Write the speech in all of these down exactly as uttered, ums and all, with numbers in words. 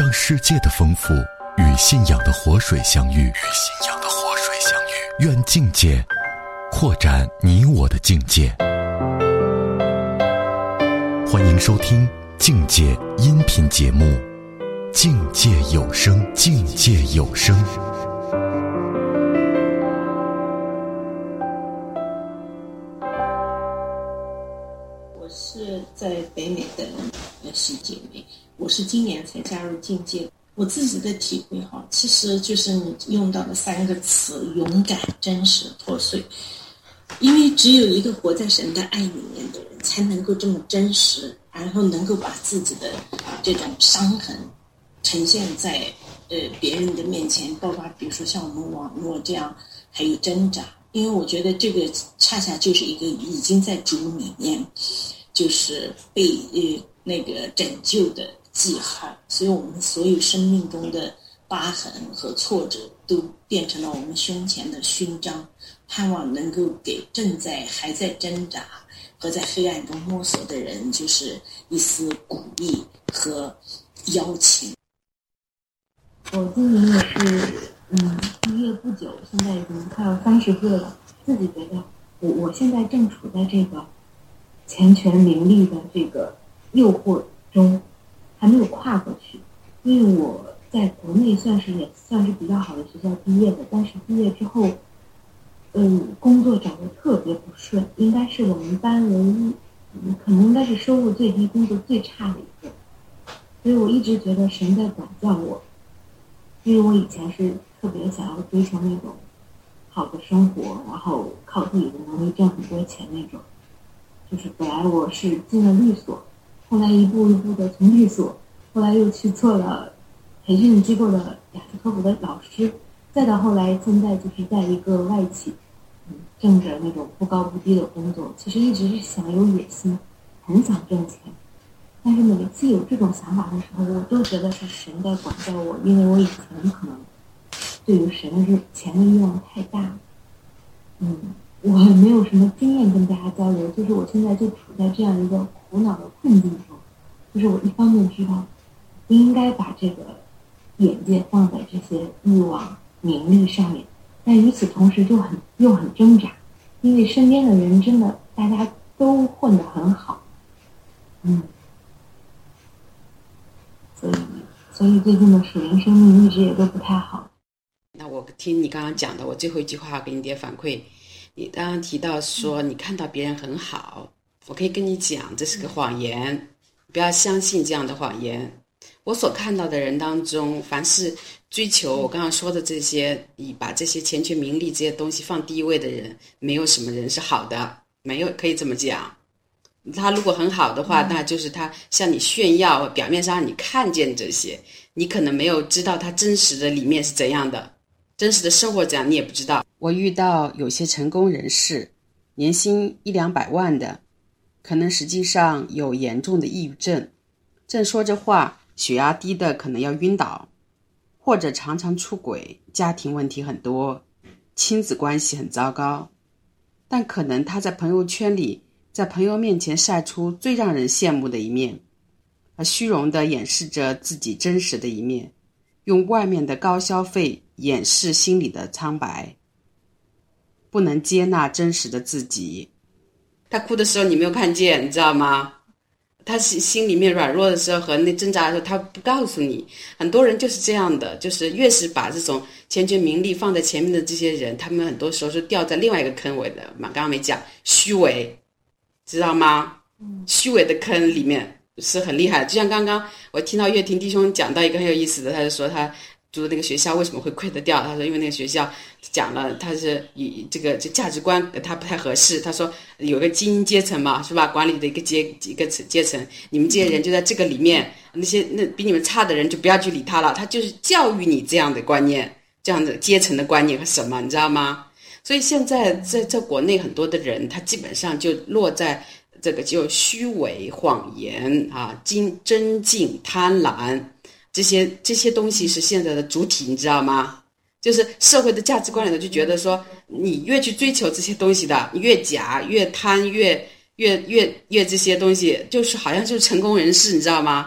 让世界的丰富与信仰的活水相遇，与信仰的活水相遇。愿境界扩展你我的境界。欢迎收听境界音频节目《境界有声》，境界有声。 我是在北美的喜姐妹，我是今年才加入境界。我自己的体会哈，其实就是你用到的三个词：勇敢、真实、破碎。因为只有一个活在神的爱里面的人，才能够这么真实，然后能够把自己的这种伤痕呈现在呃别人的面前，包括比如说像我们网络这样，还有挣扎。因为我觉得这个恰恰就是一个已经在主里面，就是被呃那个拯救的记号，所以我们所有生命中的疤痕和挫折都变成了我们胸前的勋章，盼望能够给正在还在挣扎和在黑暗中摸索的人，就是一丝鼓励和邀请。 我今年也是嗯毕业不久，现在已经快要三十岁了，自己觉得我我现在正处在这个钱权名利的这个诱惑中，还没有跨过去。因为我在国内算是也算是比较好的学校毕业的，但是毕业之后嗯，工作找得特别不顺，应该是我们班唯一嗯，可能应该是收入最低工作最差的一个。所以我一直觉得神在管教我，因为我以前是特别想要追求那种好的生活，然后靠自己的能力挣很多钱那种。就是本来我是进了律所，后来一步一步的从律所，后来又去做了培训机构的雅思托福的老师，再到后来现在就是在一个外企，嗯，挣着那种不高不低的工作。其实一直是想有野心，很想挣钱，但是每次有这种想法的时候，我都觉得是神在管教我，因为我以前可能对于神的钱的欲望太大。嗯，我没有什么经验跟大家交流，就是我现在就处在这样一个苦恼的困境中。就是我一方面知道不应该把这个眼界放在这些欲望名利上面，但与此同时就很又很挣扎，因为身边的人真的大家都混得很好。嗯，所以所以最近的属灵生命一直也都不太好。 那我听你刚刚讲的，我最后一句话给你点反馈。你刚刚提到说你看到别人很好，我可以跟你讲，这是个谎言，不要相信这样的谎言。我所看到的人当中，凡是追求我刚刚说的这些，以把这些钱权名利这些东西放第一位的人，没有什么人是好的，没有，可以这么讲。他如果很好的话，那就是他向你炫耀，表面上让你看见这些，你可能没有知道他真实的里面是怎样的，真实的生活怎样你也不知道。我遇到有些成功人士，年薪一两百万的，可能实际上有严重的抑郁症，正说着话，血压低的可能要晕倒，或者常常出轨，家庭问题很多，亲子关系很糟糕，但可能他在朋友圈里，在朋友面前晒出最让人羡慕的一面，而虚荣地掩饰着自己真实的一面，用外面的高消费掩饰心里的苍白，不能接纳真实的自己。他哭的时候你没有看见，你知道吗？他心里面软弱的时候和那挣扎的时候，他不告诉你。很多人就是这样的，就是越是把这种钱权名利放在前面的这些人，他们很多时候是掉在另外一个坑位的嘛。刚刚没讲虚伪，知道吗？虚伪的坑里面是很厉害的。就像刚刚我听到岳婷弟兄讲到一个很有意思的，他就说他读的那个学校为什么会亏得掉，他说因为那个学校讲了他是以这个这价值观跟他不太合适。他说有个精英阶层嘛，是吧？管理的一个阶一个阶层，你们这些人就在这个里面，那些那比你们差的人就不要去理他了。他就是教育你这样的观念，这样的阶层的观念和什么，你知道吗？所以现在在在国内很多的人，他基本上就落在这个就虚伪、谎言啊、精真竞、贪婪。这些这些东西是现在的主体，你知道吗？就是社会的价值观里头就觉得说，你越去追求这些东西的，你越假越贪越越越越这些东西，就是好像就是成功人士，你知道吗？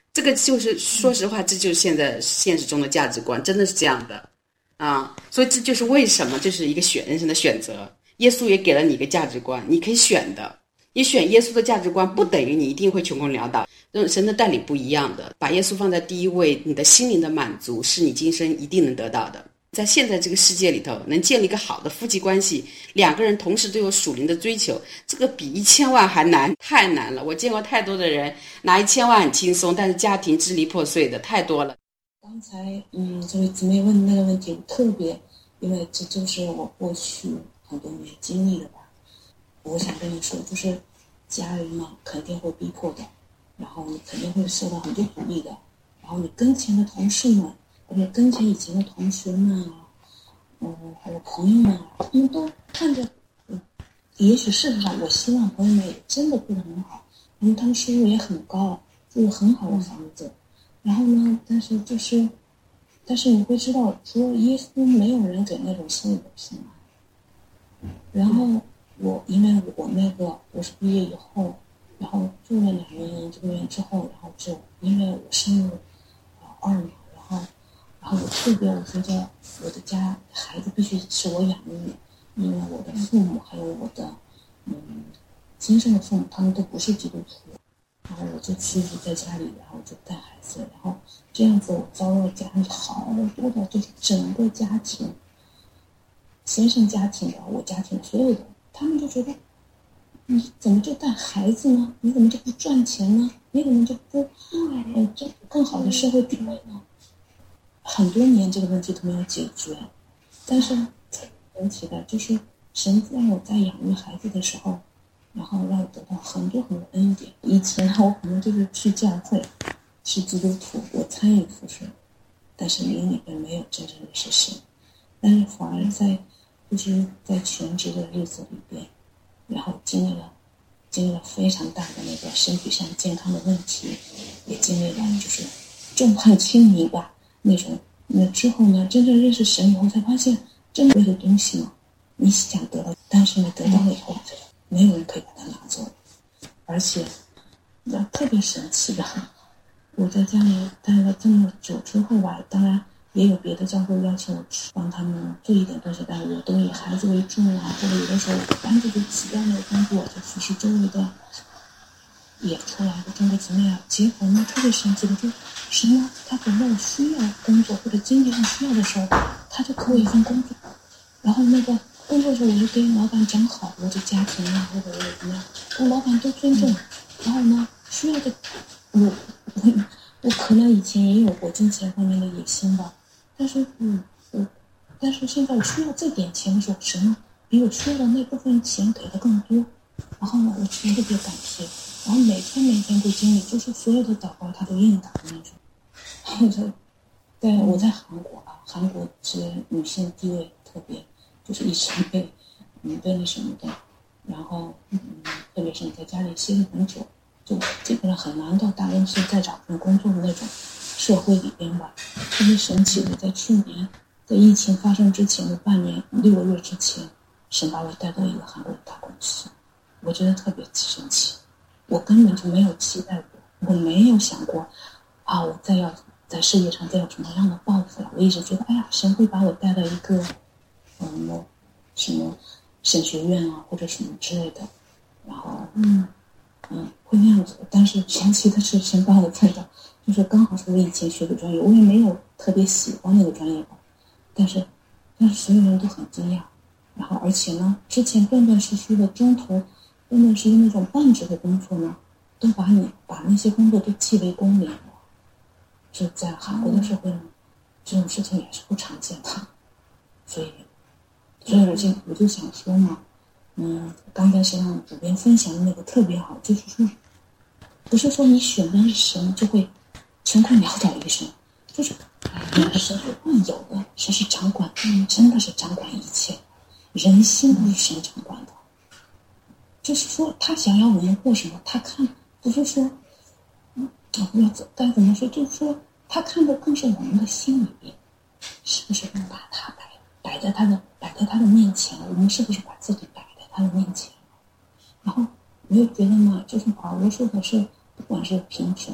这个就是说实话，这就是现在现实中的价值观，真的是这样的啊。所以这就是为什么这是一个选人生的选择。耶稣也给了你一个价值观，你可以选的。你选耶稣的价值观，不等于你一定会穷困潦倒。神的带领不一样的，把耶稣放在第一位，你的心灵的满足是你今生一定能得到的。在现在这个世界里头，能建立一个好的夫妻关系，两个人同时都有属灵的追求，这个比一千万还难，太难了。我见过太多的人拿一千万很轻松，但是家庭支离破碎的太多了。 刚才嗯，这位姊妹问的那个问题特别，因为这就是我过去很多年经历的吧。我想跟你说，就是家人嘛，肯定会逼迫的，然后你肯定会受到很多鼓励的，然后你跟前的同事们，或者跟前以前的同学们啊，嗯，还有朋友们啊，他们都看着，嗯，也许事实上，我希望朋友们也真的过得很好，因为他们收入也很高，住了很好的房子，然后呢，但是就是，但是你会知道，除了耶稣，没有人给那种心理的平安。然后我因为我那个我是毕业以后，然后住了两年这个院之后，然后就因为我生了二嘛，然后然后我特别我觉得我的家孩子必须是我养育，因为我的父母还有我的嗯亲生的父母他们都不是基督徒，然后我就自己在家里，然后就带孩子，然后这样子我遭到家里好多的，就是整个家庭，先生家庭的，我家庭所有的，他们就觉得你怎么就带孩子呢？你怎么就不赚钱呢？你怎么就不呃这更好的社会地位呢？很多年这个问题都没有解决，但是神奇的就是神让我在养育孩子的时候，然后让我得到很多很多恩典。以前我可能就是去教会，是基督徒，我参与服侍，但是灵里边没有真正的是神，但是反而在就是在全职的日子里边，然后经历了经历了非常大的那个身体上健康的问题，也经历了就是众叛亲离吧那种。那之后呢，真正认识神以后，才发现真的有东西嘛，你想得到，但是你得到了以后，没有人可以把它拿走。而且那特别神奇的，我在家里待了这么久之后吧，当然也有别的教会邀请我去帮他们做一点东西，但我都以孩子为重啊，或者有的时候单独就辞掉那个工作，就服侍周围的也出来的中国姊妹啊。结果呢，特别神奇的就什么，他等到我需要工作或者经济上需要的时候，他就给我一份工作，然后那个工作的时候我就跟老板讲好我的家庭啊，或者我怎么样，我老板都尊重。然后呢，需要的我我我可能以前也有过金钱方面的野心吧，但是嗯我但是现在我需要这点钱的时候，神比我需要的那部分钱给的更多，然后呢，我特别感谢，然后每天每天都经历，就是所有的祷告他都应答的那种。然后就在我在韩国啊，韩国是女性地位特别，就是一直被嗯被那什么的，然后嗯特别是你在家里歇了很久，就基本上很难到大公司再找份工作的那种社会里边吧。特别神奇的，在去年在疫情发生之前的半年六个月之前，神把我带到一个韩国的大公司，我觉得特别神奇。我根本就没有期待过，我没有想过啊，我再要在事业上再有什么样的抱负了。我一直觉得，哎呀，神会把我带到一个嗯什么神学院啊，或者什么之类的，然后嗯嗯会那样子。但是神奇的是，神把我带到，就是刚好是我以前学的专业，我也没有特别喜欢那个专业吧，但是但是所有人都很惊讶。然后而且呢，之前断断续续的中途断断续续那种半职的工作呢，都把你把那些工作都记为公联了。就在韩国的社会呢，这种事情也是不常见的，所以，所以我就我就想说嘛，嗯，刚才是让主编分享的那个特别好，就是说，不是说你选的是神就会穷困潦倒一生，就是那个神是万有的，神是掌管，真的是掌管一切，人心都是神掌管的。就是说，他想要我们过什么，他看不是说。我不知道该怎么说，就是说他看的更是我们的心里边，是不是把他摆摆在他的摆在他的面前，我们是不是把自己摆在他的面前？然后你会觉得嘛，就是保罗说的是，不管是贫穷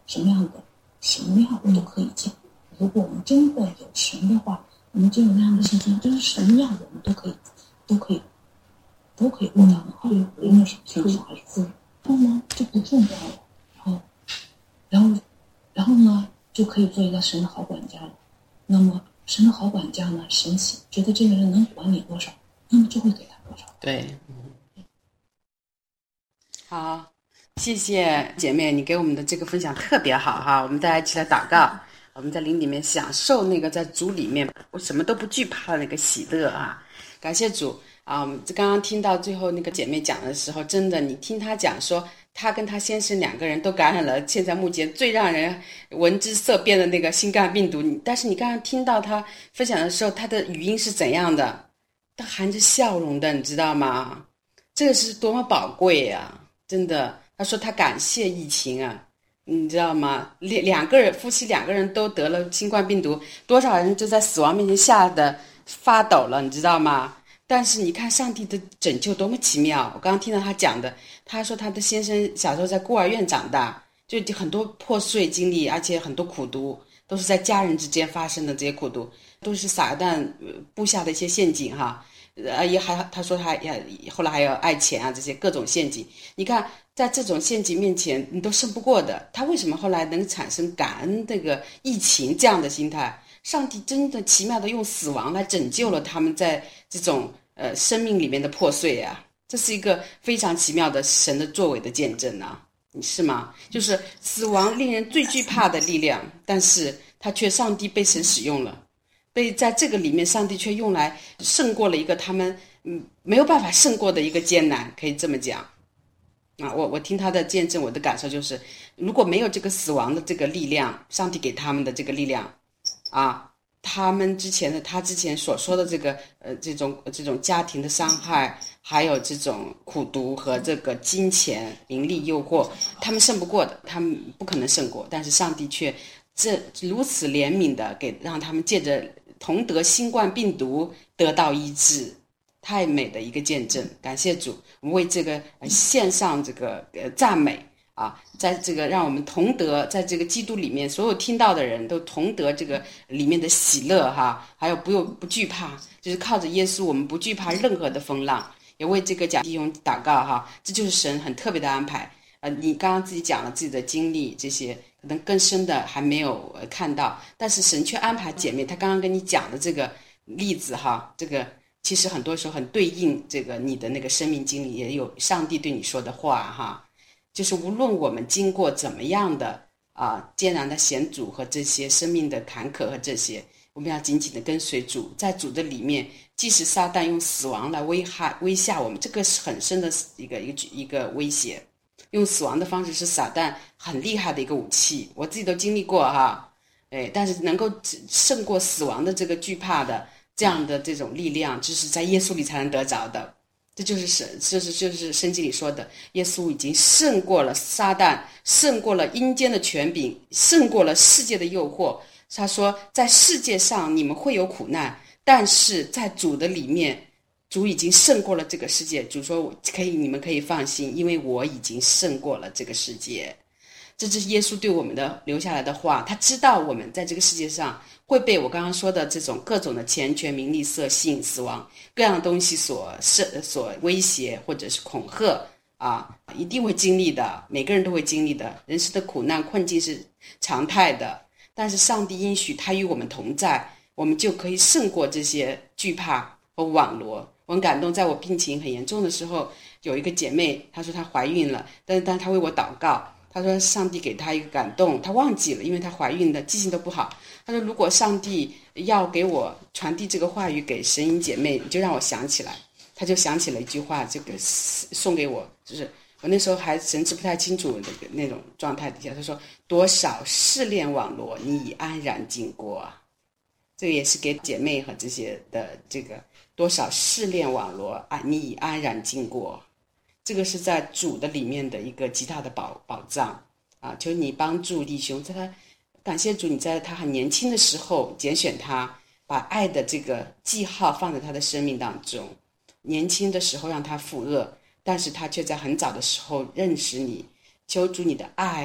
什么样的形量都可以讲。如果我们真的有神的话，我们就有那样的信心，就是神要我们都可以，都可以，都可以过得很好。对，无论是小孩子，然后呢就不重要了，然后，然后，然后呢就可以做一个神的好管家了。那么神的好管家呢，神觉得这个人能管你多少，那么就会给他多少。 对，嗯，好，谢谢姐妹，你给我们的这个分享特别好哈，我们大家一起来祷告。我们在灵里面享受那个在主里面我什么都不惧怕的那个喜乐啊！感谢主啊！我们刚刚听到最后那个姐妹讲的时候，真的，你听她讲说，她跟她先生两个人都感染了现在目前最让人闻之色变的那个新冠病毒。但是你刚刚听到她分享的时候，她的语音是怎样的？她含着笑容的，你知道吗？这个是多么宝贵啊！真的，她说她感谢疫情啊。你知道吗？两两个人夫妻两个人都得了新冠病毒，多少人就在死亡面前吓得发抖了，你知道吗？但是你看上帝的拯救多么奇妙！我刚刚听到他讲的，他说他的先生小时候在孤儿院长大，就很多破碎经历，而且很多苦毒，都是在家人之间发生的，这些苦毒都是撒旦布下的一些陷阱哈。呃，也还他说他也后来还有爱钱啊，这些各种陷阱。你看，在这种陷阱面前，你都胜不过的。他为什么后来能产生感恩这个疫情这样的心态？上帝真的奇妙的用死亡来拯救了他们在这种呃生命里面的破碎啊！这是一个非常奇妙的神的作为的见证啊，你是吗？就是死亡令人最惧怕的力量，但是他却上帝被神使用了。被在这个里面，上帝却用来胜过了一个他们嗯没有办法胜过的一个艰难，可以这么讲啊。我我听他的见证，我的感受就是，如果没有这个死亡的这个力量，上帝给他们的这个力量啊，他们之前的他之前所说的这个呃这种这种家庭的伤害，还有这种苦毒和这个金钱名利诱惑，他们胜不过的，他们不可能胜过，但是上帝却这如此怜悯的给让他们借着同得新冠病毒得到医治，太美的一个见证。感谢主，我们为这个献上这个呃赞美啊，在这个让我们同得，在这个基督里面，所有听到的人都同得这个里面的喜乐哈，还有不用不惧怕，就是靠着耶稣，我们不惧怕任何的风浪，也为这个假弟兄祷告哈，这就是神很特别的安排。呃，你刚刚自己讲了自己的经历，这些可能更深的还没有看到，但是神却安排姐妹，她刚刚跟你讲的这个例子哈，这个其实很多时候很对应这个你的那个生命经历，也有上帝对你说的话哈，就是无论我们经过怎么样的啊艰难的险阻和这些生命的坎坷和这些，我们要紧紧的跟随主，在主的里面，即使撒旦用死亡来危害威吓我们，这个是很深的一个一个一个威胁。用死亡的方式是撒旦很厉害的一个武器，我自己都经历过哈，哎，但是能够胜过死亡的这个惧怕的这样的这种力量，就是在耶稣里才能得着的。这就是神，就是就是圣经里说的，耶稣已经胜过了撒旦，胜过了阴间的权柄，胜过了世界的诱惑。他说，在世界上你们会有苦难，但是在主的里面，主已经胜过了这个世界。主说可以，你们可以放心，因为我已经胜过了这个世界。这是耶稣对我们的留下来的话，他知道我们在这个世界上会被我刚刚说的这种各种的钱权名利色性死亡各样的东西所所威胁或者是恐吓啊，一定会经历的，每个人都会经历的，人生的苦难困境是常态的，但是上帝应许他与我们同在，我们就可以胜过这些惧怕和网罗。我很感动，在我病情很严重的时候，有一个姐妹，她说她怀孕了，但是但她为我祷告，她说上帝给她一个感动，她忘记了，因为她怀孕的记性都不好。她说如果上帝要给我传递这个话语给神营姐妹，你就让我想起来。她就想起了一句话，这个送给我，就是我那时候还神志不太清楚那个那种状态底下，她说多少试炼网罗，你已安然经过。这个也是给姐妹和这些的这个多少试炼网罗啊，你已安然经过。这个是在主的里面的一个极大的宝宝藏啊！求你帮助弟兄，在他感谢主，你在他很年轻的时候拣选他，把爱的这个记号放在他的生命当中。年轻的时候让他负恶，但是他却在很早的时候认识你。求主你的爱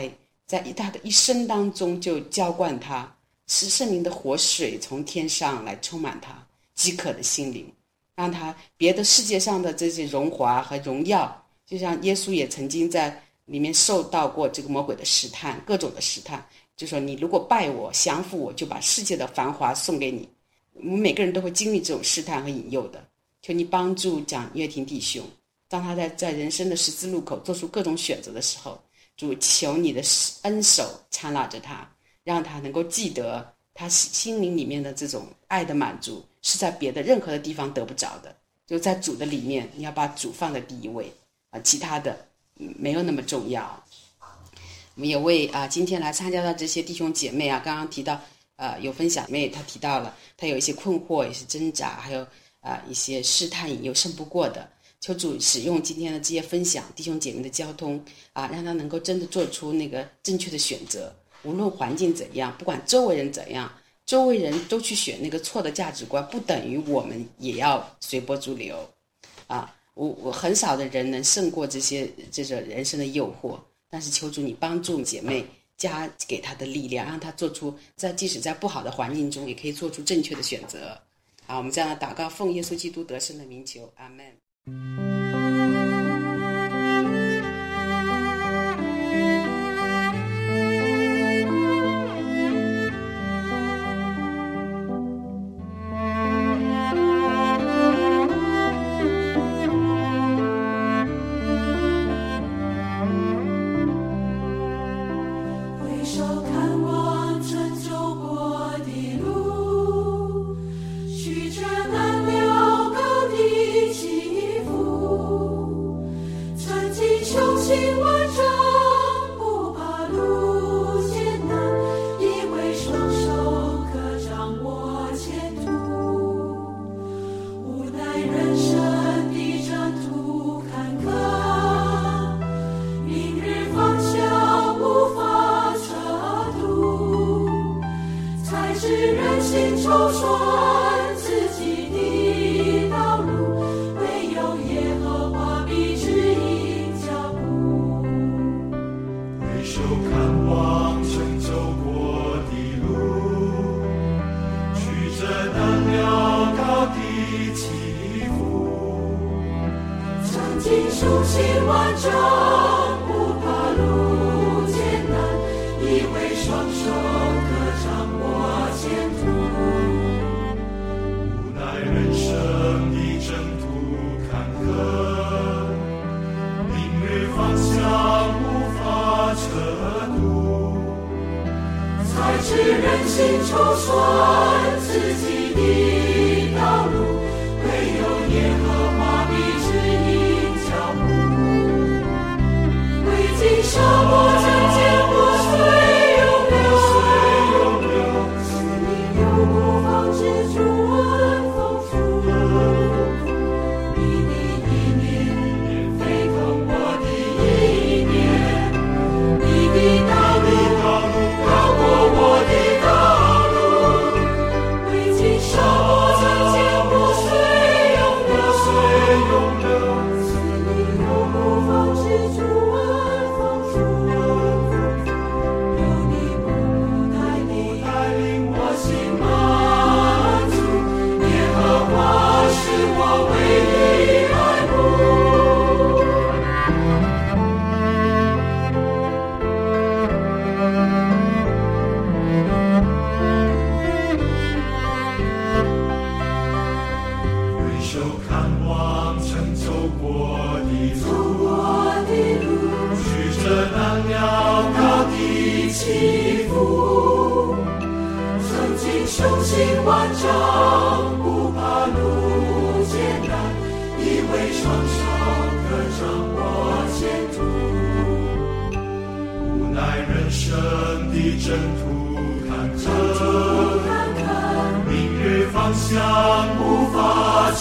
在他的一生当中就浇灌他，使圣灵的活水从天上来充满他饥渴的心灵，让他别的世界上的这些荣华和荣耀，就像耶稣也曾经在里面受到过这个魔鬼的试探，各种的试探，就说你如果拜我降服我，就把世界的繁华送给你。我们每个人都会经历这种试探和引诱的，求你帮助蒋月婷弟兄，当他在在人生的十字路口做出各种选择的时候，主求你的恩手缠绕着他，让他能够记得他心灵里面的这种爱的满足是在别的任何的地方得不着的，就在主的里面，你要把主放在第一位啊，其他的没有那么重要。我们也为啊今天来参加的这些弟兄姐妹啊，刚刚提到呃有分享妹，她提到了她有一些困惑，也是挣扎，还有啊一些试探引诱胜不过的。求主使用今天的这些分享，弟兄姐妹的交通啊，让他能够真的做出那个正确的选择。无论环境怎样，不管周围人怎样，周围人都去选那个错的价值观，不等于我们也要随波逐流啊。我我很少的人能胜过这些这种人生的诱惑，但是求主你帮助姐妹，加给她的力量，让她做出在即使在不好的环境中，也可以做出正确的选择。好，我们这样的祷告，奉耶稣基督得胜的名求，阿们。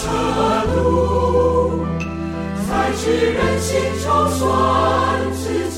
才知人心愁酸，自己